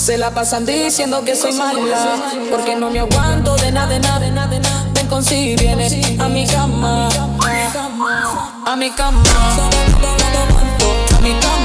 Se la pasan diciendo que soy mala, porque no me aguanto de nada, de nada, de nada, de nada. Ven con si viene a mi cama, a mi cama, a mi cama.